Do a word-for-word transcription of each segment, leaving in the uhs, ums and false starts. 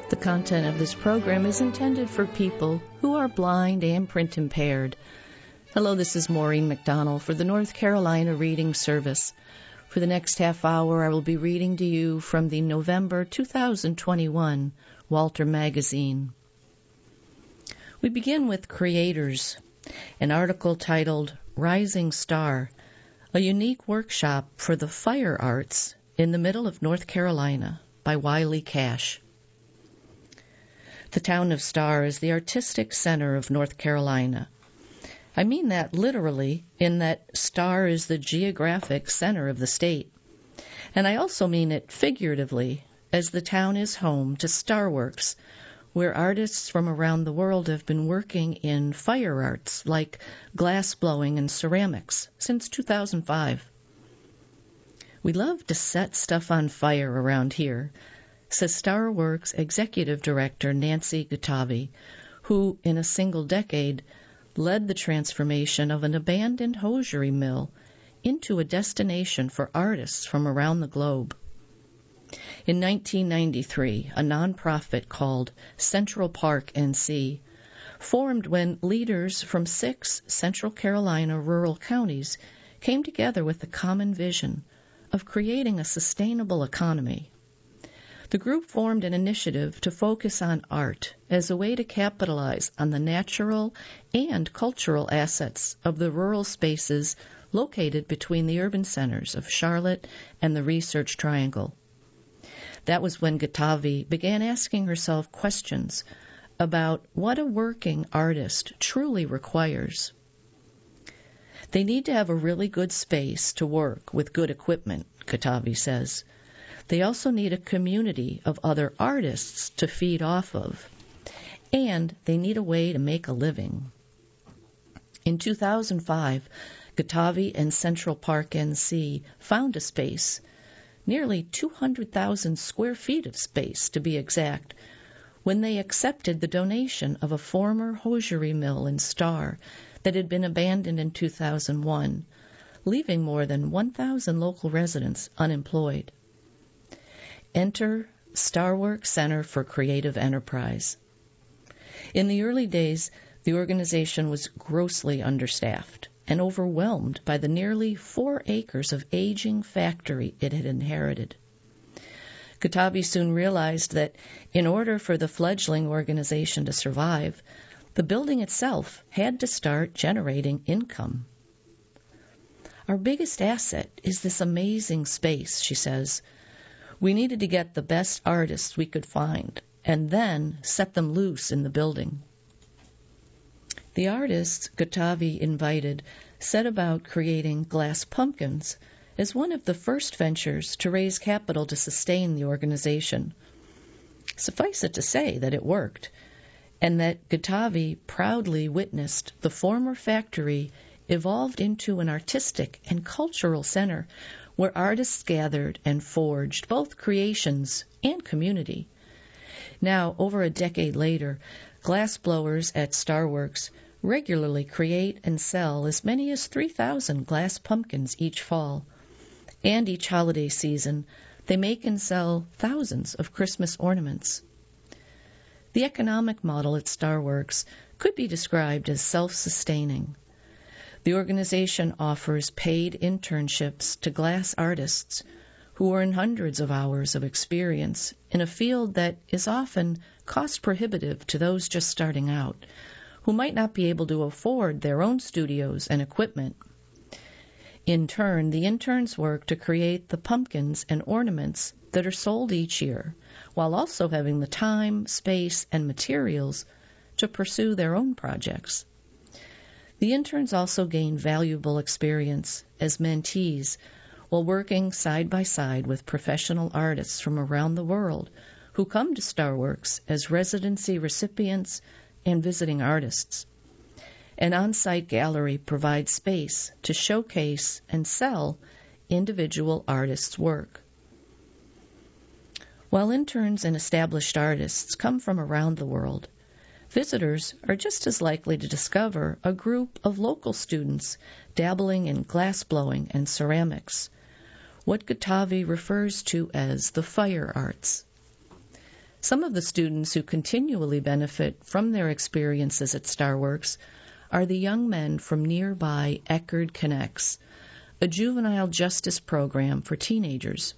The content of this program is intended for people who are blind and print impaired. Hello, this is Maureen McDonald for the North Carolina Reading Service. For the next half hour, I will be reading to you from the November two thousand twenty-one Walter Magazine. We begin with Creators, an article titled Rising Star, a unique workshop for the fire arts in the middle of North Carolina by Wiley Cash. The town of Star is the artistic center of North Carolina. I mean that literally, in that Star is the geographic center of the state. And I also mean it figuratively, as the town is home to Starworks, where artists from around the world have been working in fire arts like glass blowing and ceramics since two thousand five. We love to set stuff on fire around here, says Starworks Executive Director Nancy Guttavi, who, in a single decade, led the transformation of an abandoned hosiery mill into a destination for artists from around the globe. In nineteen ninety-three, a nonprofit called Central Park N C formed when leaders from six Central Carolina rural counties came together with the common vision of creating a sustainable economy. The group formed an initiative to focus on art as a way to capitalize on the natural and cultural assets of the rural spaces located between the urban centers of Charlotte and the Research Triangle. That was when Guttavi began asking herself questions about what a working artist truly requires. They need to have a really good space to work with good equipment, Guttavi says. They also need a community of other artists to feed off of, and they need a way to make a living. In two thousand five, Guttavi and Central Park N C found a space, nearly two hundred thousand square feet of space to be exact, when they accepted the donation of a former hosiery mill in Star that had been abandoned in two thousand one, leaving more than one thousand local residents unemployed. Enter Starworks Center for Creative Enterprise. In the early days, the organization was grossly understaffed and overwhelmed by the nearly four acres of aging factory it had inherited. Guttavi soon realized that in order for the fledgling organization to survive, the building itself had to start generating income. Our biggest asset is this amazing space, she says. We needed to get the best artists we could find and then set them loose in the building. The artists Guttavi invited set about creating glass pumpkins as one of the first ventures to raise capital to sustain the organization. Suffice it to say that it worked, and that Guttavi proudly witnessed the former factory evolved into an artistic and cultural center where artists gathered and forged both creations and community. Now, over a decade later, glass blowers at Starworks regularly create and sell as many as three thousand glass pumpkins each fall. And each holiday season, they make and sell thousands of Christmas ornaments. The economic model at Starworks could be described as self-sustaining. The organization offers paid internships to glass artists who earn hundreds of hours of experience in a field that is often cost-prohibitive to those just starting out, who might not be able to afford their own studios and equipment. In turn, the interns work to create the pumpkins and ornaments that are sold each year, while also having the time, space, and materials to pursue their own projects. The interns also gain valuable experience as mentees while working side by side with professional artists from around the world who come to Starworks as residency recipients and visiting artists. An on-site gallery provides space to showcase and sell individual artists' work. While interns and established artists come from around the world, visitors are just as likely to discover a group of local students dabbling in glass blowing and ceramics, what Guttavi refers to as the fire arts. Some of the students who continually benefit from their experiences at StarWorks are the young men from nearby Eckerd Connects, a juvenile justice program for teenagers.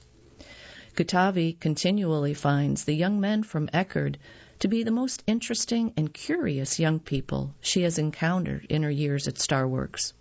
Katavi continually finds the young men from Eckerd to be the most interesting and curious young people she has encountered in her years at StarWorks.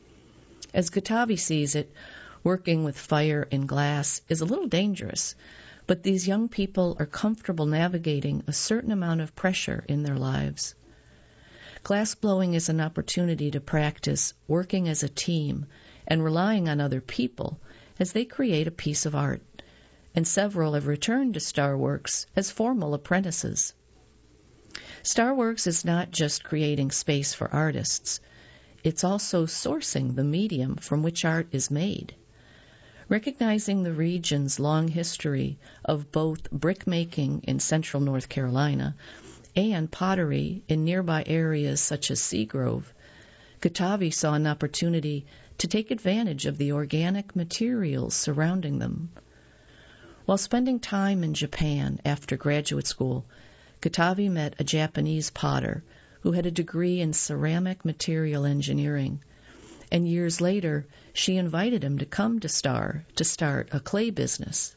As Katavi sees it, working with fire and glass is a little dangerous, but these young people are comfortable navigating a certain amount of pressure in their lives. Glass blowing is an opportunity to practice working as a team and relying on other people as they create a piece of art, and several have returned to StarWorks as formal apprentices. StarWorks is not just creating space for artists, it's also sourcing the medium from which art is made. Recognizing the region's long history of both brick-making in central North Carolina and pottery in nearby areas such as Seagrove, Katavi saw an opportunity to take advantage of the organic materials surrounding them. While spending time in Japan after graduate school, Katavi met a Japanese potter who had a degree in ceramic material engineering, and years later she invited him to come to Star to start a clay business.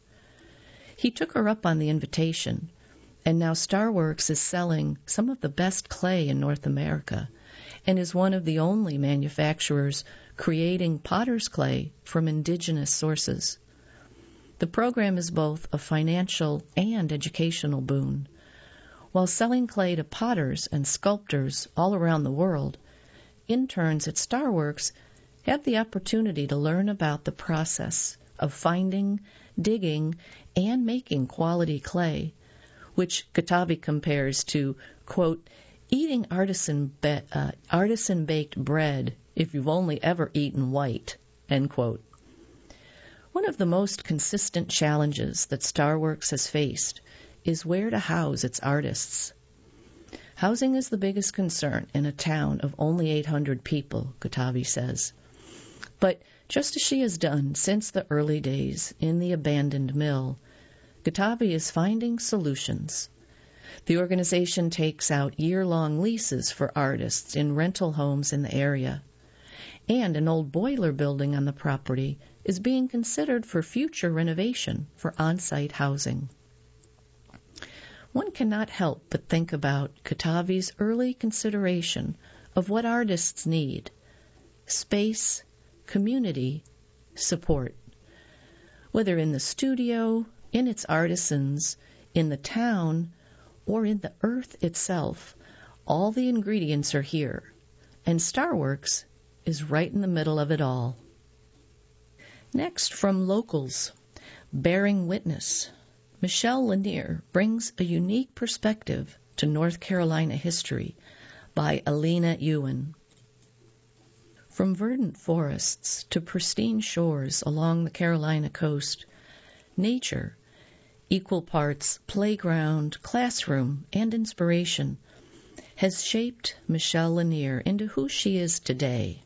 He took her up on the invitation, and now StarWorks is selling some of the best clay in North America and is one of the only manufacturers creating potter's clay from indigenous sources. The program is both a financial and educational boon. While selling clay to potters and sculptors all around the world, interns at StarWorks have the opportunity to learn about the process of finding, digging, and making quality clay, which Katavi compares to, quote, eating artisan be- uh, artisan-baked bread if you've only ever eaten white, end quote. One of the most consistent challenges that StarWorks has faced is where to house its artists. Housing is the biggest concern in a town of only eight hundred people, Katavi says. But just as she has done since the early days in the abandoned mill, Katavi is finding solutions. The organization takes out year-long leases for artists in rental homes in the area, and an old boiler building on the property is being considered for future renovation for on-site housing. One cannot help but think about Katavi's early consideration of what artists need: space, community, support. Whether in the studio, in its artisans, in the town, or in the earth itself, all the ingredients are here, and StarWorks is right in the middle of it all. Next, from locals, bearing witness, Michelle Lanier brings a unique perspective to North Carolina history by Alina Ewan. From verdant forests to pristine shores along the Carolina coast, nature, equal parts playground, classroom, and inspiration, has shaped Michelle Lanier into who she is today.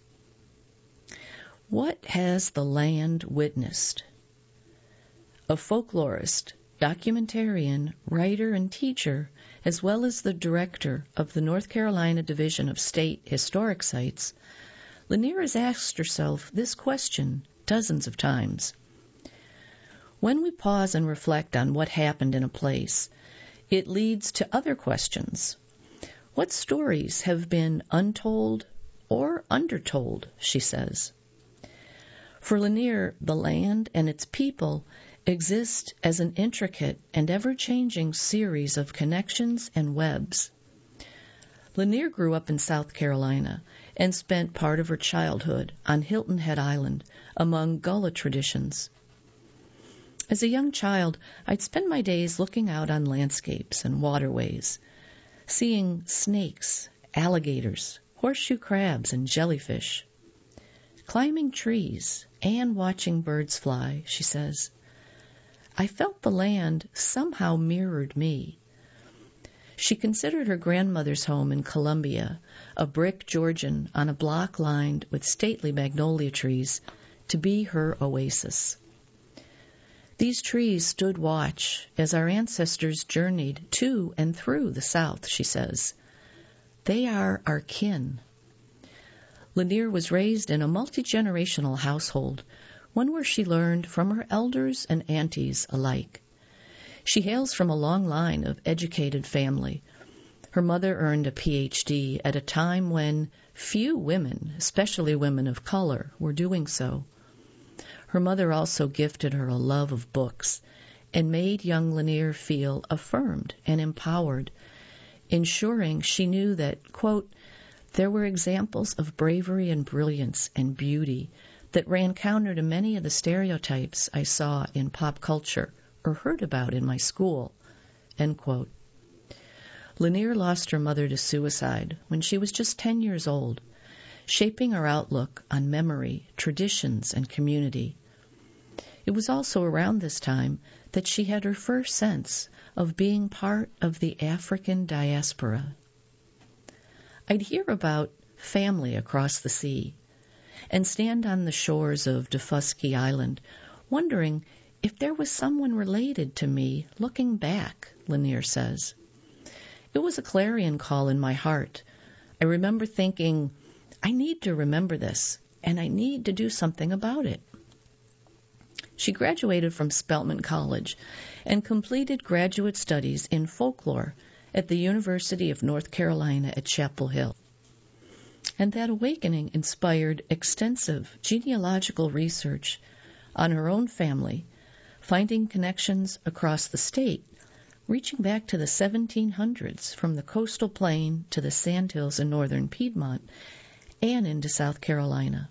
What has the land witnessed? A folklorist, documentarian, writer, and teacher, as well as the director of the North Carolina Division of State Historic Sites, Lanier has asked herself this question dozens of times. When we pause and reflect on what happened in a place, it leads to other questions. What stories have been untold or undertold, she says. For Lanier, the land and its people exist as an intricate and ever-changing series of connections and webs. Lanier grew up in South Carolina and spent part of her childhood on Hilton Head Island among Gullah traditions. As a young child, I'd spend my days looking out on landscapes and waterways, seeing snakes, alligators, horseshoe crabs, and jellyfish, climbing trees and watching birds fly, she says. I felt the land somehow mirrored me. She considered her grandmother's home in Columbia, a brick Georgian on a block lined with stately magnolia trees, to be her oasis. These trees stood watch as our ancestors journeyed to and through the South, she says. They are our kin. Lanier was raised in a multi-generational household, one where she learned from her elders and aunties alike. She hails from a long line of educated family. Her mother earned a P H D at a time when few women, especially women of color, were doing so. Her mother also gifted her a love of books and made young Lanier feel affirmed and empowered, ensuring she knew that, quote, there were examples of bravery and brilliance and beauty that ran counter to many of the stereotypes I saw in pop culture or heard about in my school, end quote. Lanier lost her mother to suicide when she was just ten years old, shaping her outlook on memory, traditions, and community. It was also around this time that she had her first sense of being part of the African diaspora. I'd hear about family across the sea and stand on the shores of Daufuskie Island, wondering if there was someone related to me looking back, Lanier says. It was a clarion call in my heart. I remember thinking, I need to remember this, and I need to do something about it. She graduated from Spelman College and completed graduate studies in folklore at the University of North Carolina at Chapel Hill. And that awakening inspired extensive genealogical research on her own family, finding connections across the state, reaching back to the seventeen hundreds from the coastal plain to the sandhills in northern Piedmont and into South Carolina.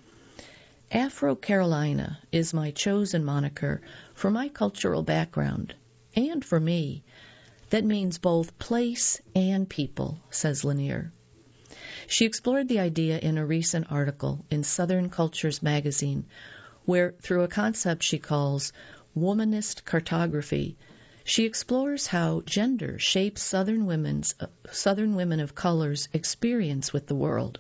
Afro-Carolina is my chosen moniker for my cultural background, and for me, that means both place and people, says Lanier. She explored the idea in a recent article in Southern Cultures magazine, where, through a concept she calls womanist cartography, she explores how gender shapes Southern women's uh, Southern women of color's experience with the world.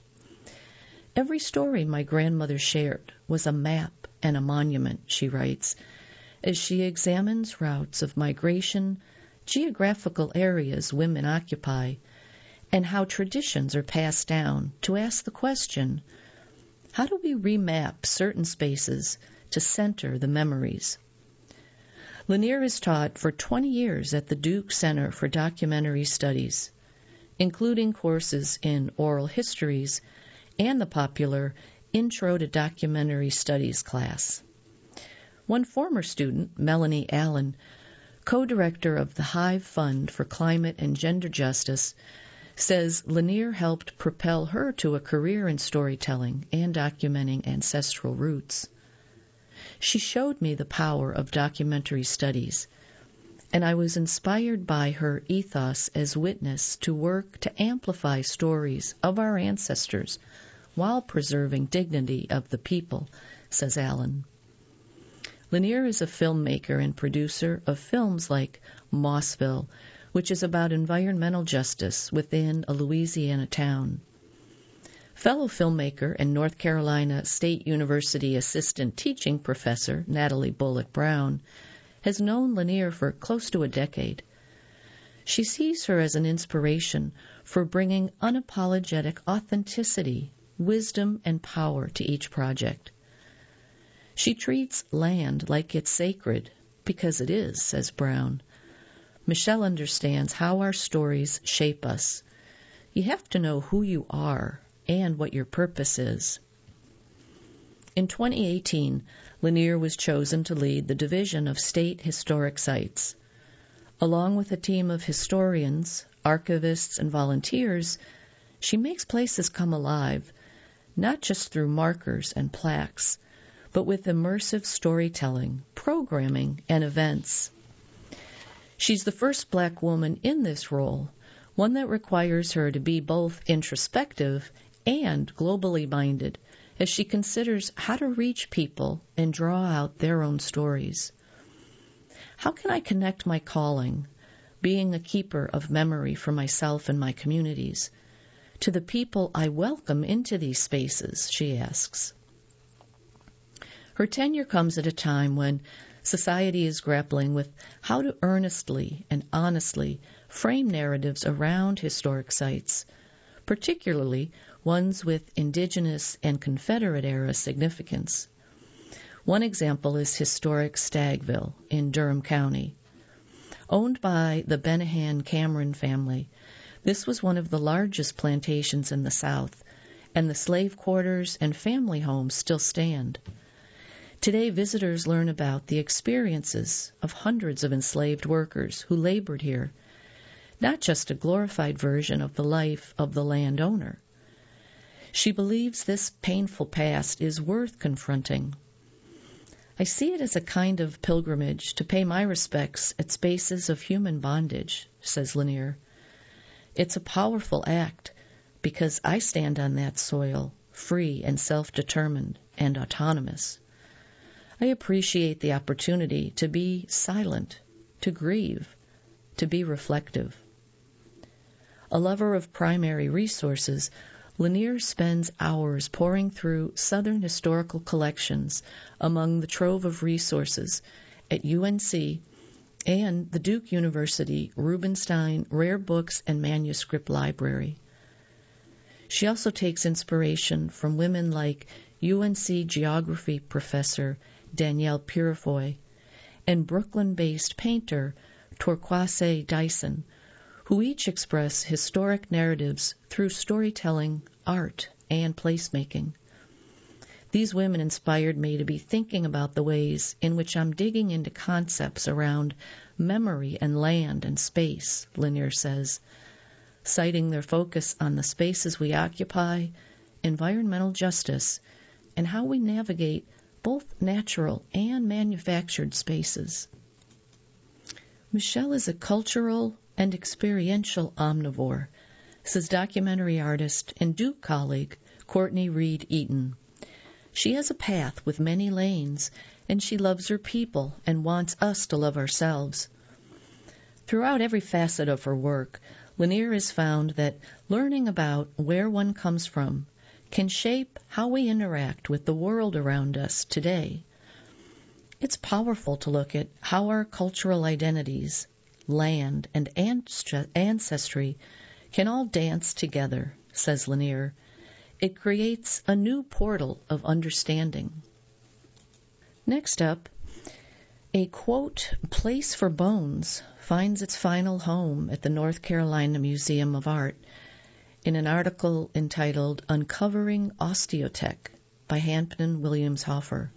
Every story my grandmother shared was a map and a monument, she writes, as she examines routes of migration, geographical areas women occupy, and how traditions are passed down to ask the question, how do we remap certain spaces to center the memories? Lanier has taught for twenty years at the Duke Center for Documentary Studies, including courses in oral histories and the popular Intro to Documentary Studies class. One former student, Melanie Allen, co-director of the Hive Fund for Climate and Gender Justice, says Lanier helped propel her to a career in storytelling and documenting ancestral roots. She showed me the power of documentary studies, and I was inspired by her ethos as witness to work to amplify stories of our ancestors while preserving dignity of the people, says Allen. Lanier is a filmmaker and producer of films like Mossville, which is about environmental justice within a Louisiana town. Fellow filmmaker and North Carolina State University assistant teaching professor Natalie Bullock Brown has known Lanier for close to a decade. She sees her as an inspiration for bringing unapologetic authenticity, wisdom, and power to each project. She treats land like it's sacred, because it is, says Brown. Michelle understands how our stories shape us. You have to know who you are and what your purpose is. In twenty eighteen, Lanier was chosen to lead the Division of State Historic Sites. Along with a team of historians, archivists, and volunteers, she makes places come alive, not just through markers and plaques, but with immersive storytelling, programming, and events. She's the first black woman in this role, one that requires her to be both introspective and globally minded as she considers how to reach people and draw out their own stories. How can I connect my calling, being a keeper of memory for myself and my communities, to the people I welcome into these spaces, she asks. Her tenure comes at a time when Society is grappling with how to earnestly and honestly frame narratives around historic sites, particularly ones with Indigenous and Confederate-era significance. One example is historic Stagville in Durham County. Owned by the Benahan Cameron family, this was one of the largest plantations in the South, and the slave quarters and family homes still stand. Today, visitors learn about the experiences of hundreds of enslaved workers who labored here, not just a glorified version of the life of the landowner. She believes this painful past is worth confronting. I see it as a kind of pilgrimage to pay my respects at spaces of human bondage, says Lanier. It's a powerful act because I stand on that soil, free and self-determined and autonomous. I appreciate the opportunity to be silent, to grieve, to be reflective. A lover of primary resources, Lanier spends hours poring through Southern historical collections among the trove of resources at U N C and the Duke University Rubenstein Rare Books and Manuscript Library. She also takes inspiration from women like U N C geography professor Danielle Purifoy and Brooklyn-based painter Torkwase Dyson, who each express historic narratives through storytelling, art, and placemaking. These women inspired me to be thinking about the ways in which I'm digging into concepts around memory and land and space, Lanier says, citing their focus on the spaces we occupy, environmental justice, and how we navigate both natural and manufactured spaces. Michelle is a cultural and experiential omnivore, says documentary artist and Duke colleague Courtney Reed Eaton. She has a path with many lanes, and she loves her people and wants us to love ourselves. Throughout every facet of her work, Lanier has found that learning about where one comes from can shape how we interact with the world around us today. It's powerful to look at how our cultural identities, land, and ancestry can all dance together, says Lanier. It creates a new portal of understanding. Next up, a, quote, place for bones finds its final home at the North Carolina Museum of Art in an article entitled Uncovering Osteotech by Hampton Williams Hoffer.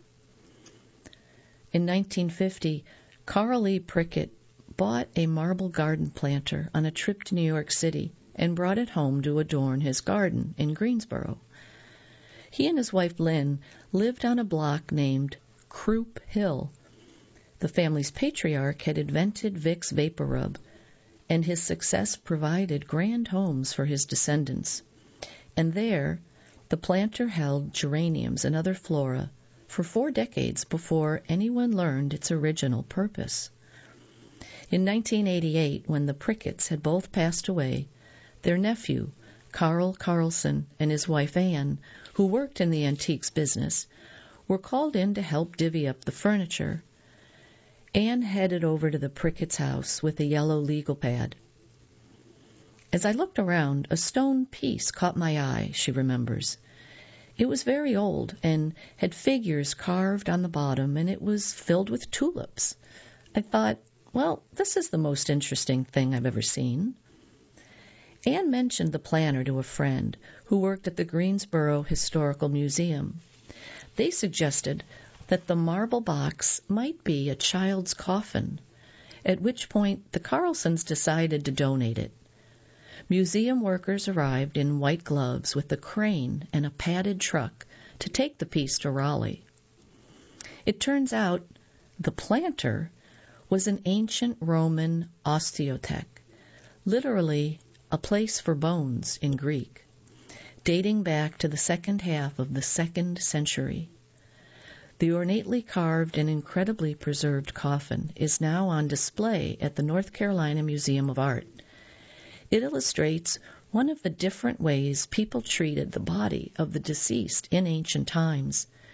In nineteen fifty, Carl E. Prickett bought a marble garden planter on a trip to New York City and brought it home to adorn his garden in Greensboro. He and his wife Lynn lived on a block named Croup Hill. The family's patriarch had invented Vicks Vapor Rub, and his success provided grand homes for his descendants. And there, the planter held geraniums and other flora for four decades before anyone learned its original purpose. In nineteen eighty-eight, when the Pricketts had both passed away, their nephew, Carl Carlson, and his wife Anne, who worked in the antiques business, were called in to help divvy up the furniture. Anne headed over to the Prickett's house with a yellow legal pad. As I looked around, a stone piece caught my eye, she remembers. It was very old and had figures carved on the bottom, and it was filled with tulips. I thought, well, this is the most interesting thing I've ever seen. Anne mentioned the planter to a friend who worked at the Greensboro Historical Museum. They suggested that the marble box might be a child's coffin, at which point the Carlsons decided to donate it. Museum workers arrived in white gloves with a crane and a padded truck to take the piece to Raleigh. It turns out the planter was an ancient Roman osteotech, literally a place for bones in Greek, dating back to the second half of the second century. The ornately carved and incredibly preserved coffin is now on display at the North Carolina Museum of Art. It illustrates one of the different ways people treated the body of the deceased in ancient times,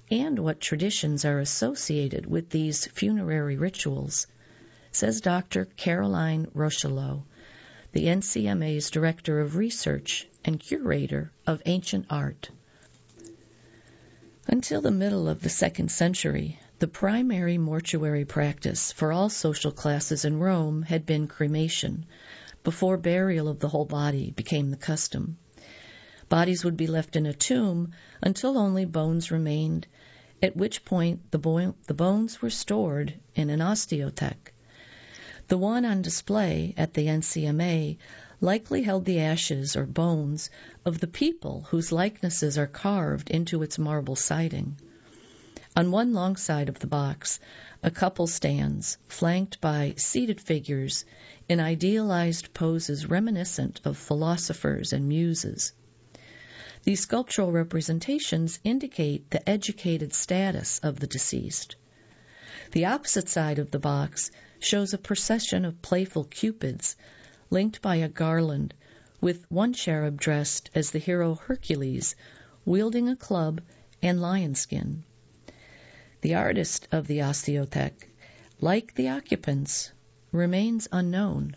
and what traditions are associated with these funerary rituals, says Doctor Caroline Rochelot, the N C M A's Director of Research and Curator of Ancient Art. Until the middle of the second century, the primary mortuary practice for all social classes in Rome had been cremation, before burial of the whole body became the custom. Bodies would be left in a tomb until only bones remained, at which point the, bo- the bones were stored in an osteothek. The one on display at the N C M A likely held the ashes or bones of the people whose likenesses are carved into its marble siding. On one long side of the box, a couple stands, flanked by seated figures in idealized poses reminiscent of philosophers and muses. These sculptural representations indicate the educated status of the deceased. The opposite side of the box shows a procession of playful cupids linked by a garland, with one cherub dressed as the hero Hercules, wielding a club and lion skin. The artist of the osteothek, like the occupants, remains unknown.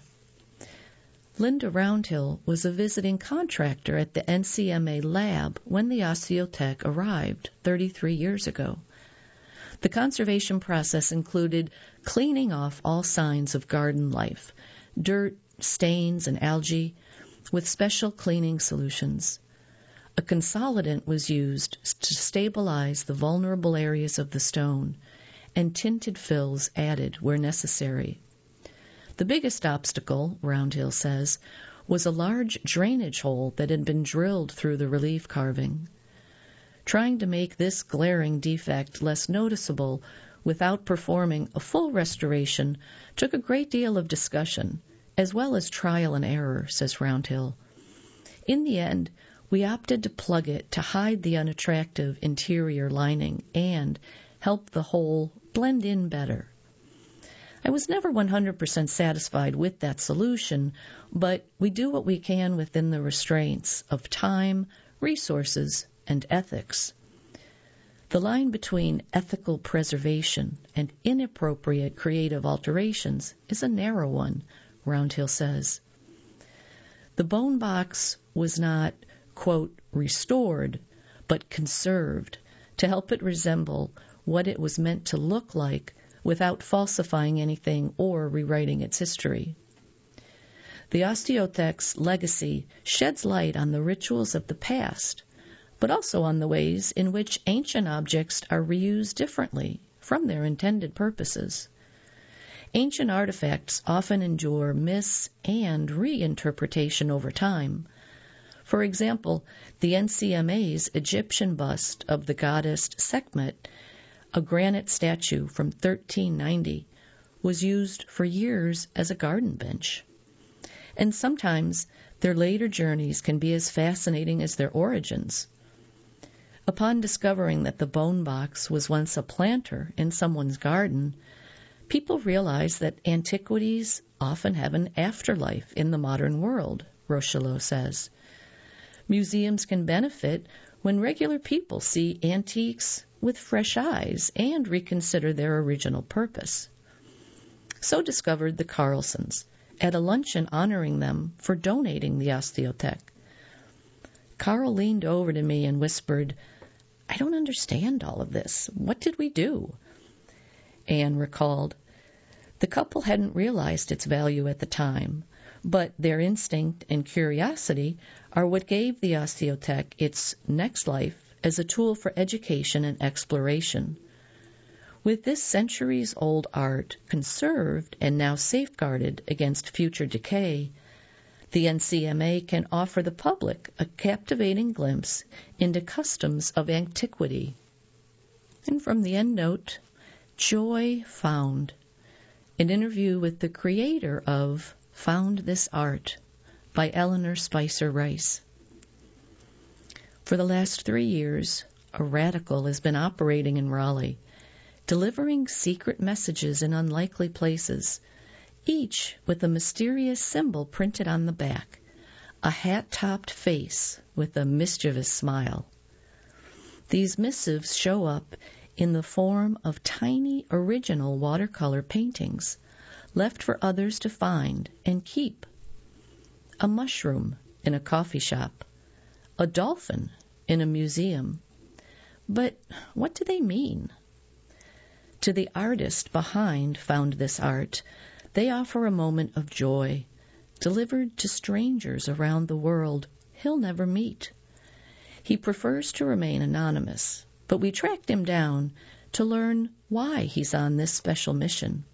Linda Roundhill was a visiting contractor at the N C M A lab when the osteothek arrived thirty-three years ago. The conservation process included cleaning off all signs of garden life, dirt, stains, and algae, with special cleaning solutions. A consolidant was used to stabilize the vulnerable areas of the stone, and tinted fills added where necessary. The biggest obstacle, Roundhill says, was a large drainage hole that had been drilled through the relief carving. Trying to make this glaring defect less noticeable without performing a full restoration took a great deal of discussion, as well as trial and error, says Roundhill. In the end, we opted to plug it to hide the unattractive interior lining and help the hole blend in better. I was never one hundred percent satisfied with that solution, but we do what we can within the restraints of time, resources, and ethics. The line between ethical preservation and inappropriate creative alterations is a narrow one, Roundhill says. The bone box was not, quote, restored, but conserved to help it resemble what it was meant to look like without falsifying anything or rewriting its history. The osteothek's legacy sheds light on the rituals of the past, but also on the ways in which ancient objects are reused differently from their intended purposes. Ancient artifacts often endure mis- and reinterpretation over time. For example, the N C M A's Egyptian bust of the goddess Sekhmet, a granite statue from thirteen ninety, was used for years as a garden bench. And sometimes their later journeys can be as fascinating as their origins. Upon discovering that the bone box was once a planter in someone's garden, people realize that antiquities often have an afterlife in the modern world, Rochelot says. Museums can benefit when regular people see antiques with fresh eyes and reconsider their original purpose. So discovered the Carlsons at a luncheon honoring them for donating the osteothek. Carl leaned over to me and whispered, "I don't understand all of this. What did we do?" Anne recalled, the couple hadn't realized its value at the time, but their instinct and curiosity are what gave the osteothek its next life as a tool for education and exploration. With this centuries-old art conserved and now safeguarded against future decay, the N C M A can offer the public a captivating glimpse into customs of antiquity. And from the endnote, Joy Found, an interview with the creator of Found This Art by Eleanor Spicer Rice. For the last three years, a radical has been operating in Raleigh, delivering secret messages in unlikely places, each with a mysterious symbol printed on the back, a hat-topped face with a mischievous smile. These missives show up in the form of tiny original watercolor paintings left for others to find and keep. A mushroom in a coffee shop, a dolphin in a museum. But what do they mean? To the artist behind Found This Art, they offer a moment of joy, delivered to strangers around the world he'll never meet. He prefers to remain anonymous, but we tracked him down to learn why he's on this special mission.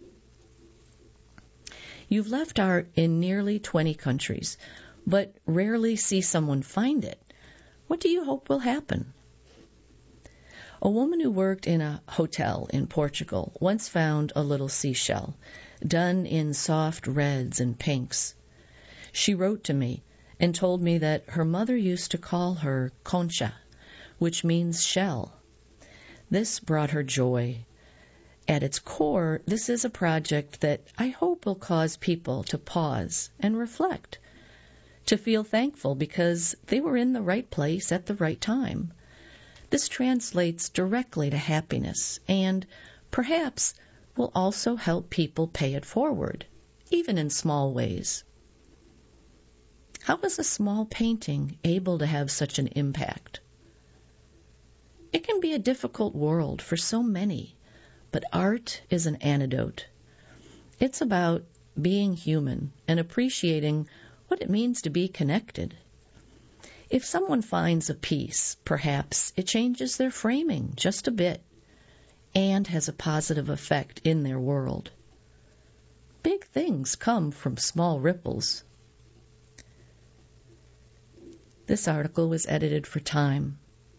You've left art in nearly twenty countries, but rarely see someone find it. What do you hope will happen? A woman who worked in a hotel in Portugal once found a little seashell, done in soft reds and pinks. She wrote to me and told me that her mother used to call her concha, which means shell. This brought her joy. At its core, this is a project that I hope will cause people to pause and reflect, to feel thankful because they were in the right place at the right time. This translates directly to happiness and perhaps will also help people pay it forward, even in small ways. How is a small painting able to have such an impact? It can be a difficult world for so many, but art is an antidote. It's about being human and appreciating what it means to be connected. If someone finds a piece, perhaps it changes their framing just a bit and has a positive effect in their world. Big things come from small ripples. This article was edited for Time.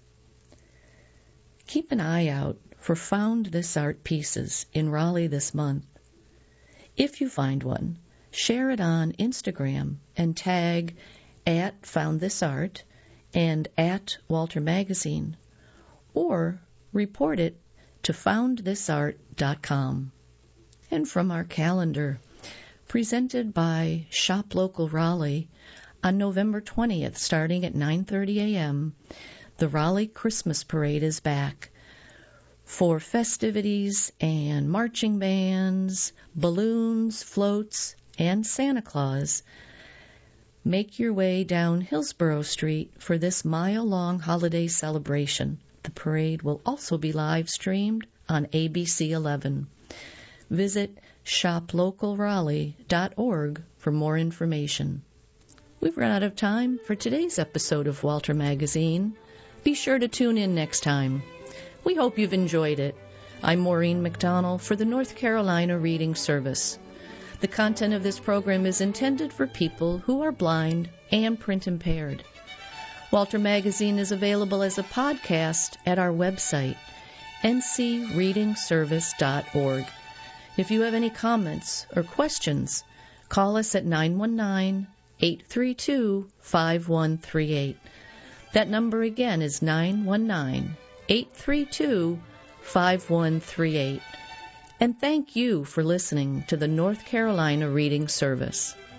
Keep an eye out for Found This Art pieces in Raleigh this month. If you find one, share it on Instagram and tag at Found This Art and at Walter Magazine, or report it to found this art dot com. And from our calendar, presented by Shop Local Raleigh, on November twentieth, starting at nine thirty a.m., the Raleigh Christmas Parade is back for festivities and marching bands, balloons, floats, and Santa Claus. Make your way down Hillsborough Street for this mile-long holiday celebration. The parade will also be live-streamed on A B C eleven. Visit shop local raleigh dot org for more information. We've run out of time for today's episode of Walter Magazine. Be sure to tune in next time. We hope you've enjoyed it. I'm Maureen McDonald for the North Carolina Reading Service. The content of this program is intended for people who are blind and print impaired. Walter Magazine is available as a podcast at our website, n c reading service dot org. If you have any comments or questions, call us at nine one nine, eight three two, five one three eight. That number again is nine one nine, eight three two, five one three eight. And thank you for listening to the North Carolina Reading Service.